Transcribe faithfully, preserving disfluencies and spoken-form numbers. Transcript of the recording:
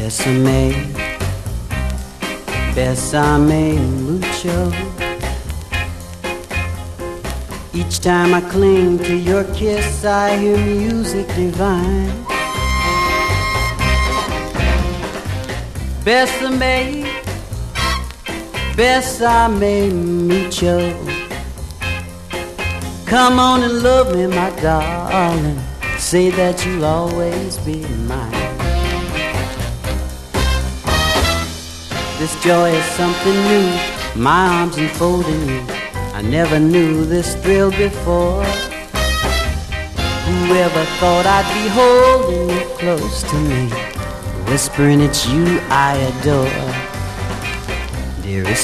Bésame, bésame mucho. Each time I cling to your kiss, I hear music divine. Bésame, bésame mucho. Come on and love me, my darling. Say that you'll always be mine. This joy is something new, my arms enfolding you. I never knew this thrill before. Whoever thought I'd be holding you close to me, whispering it's you I adore. Dearest